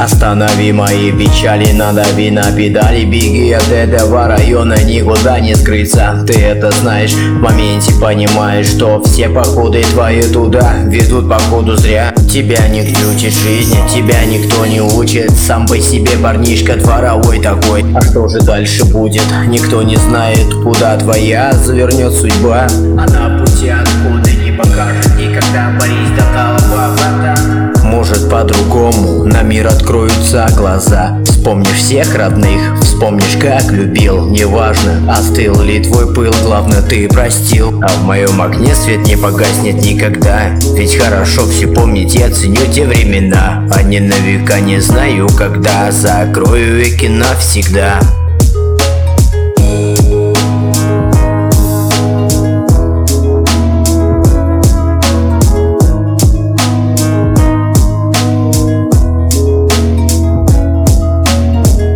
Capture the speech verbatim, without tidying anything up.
Останови мои печали, надави на педали. Беги от этого района, никуда не скрыться. Ты это знаешь, в моменте понимаешь, что все походы твои туда ведут походу зря. Тебя никто не учит жизни, тебя никто не учит. Сам по себе парнишка дворовой такой. А что же дальше будет? Никто не знает, куда твоя завернет судьба. А на пути отхода не покажет никогда. Борись до талого братан. Может, по-другому на мир откроются глаза. Вспомнишь всех родных, вспомнишь, как любил. Неважно, остыл ли твой пыл, главное, ты простил. А в моем окне свет не погаснет никогда. Ведь хорошо все помнить, я ценю те времена. А не на века, не знаю, когда закрою веки навсегда.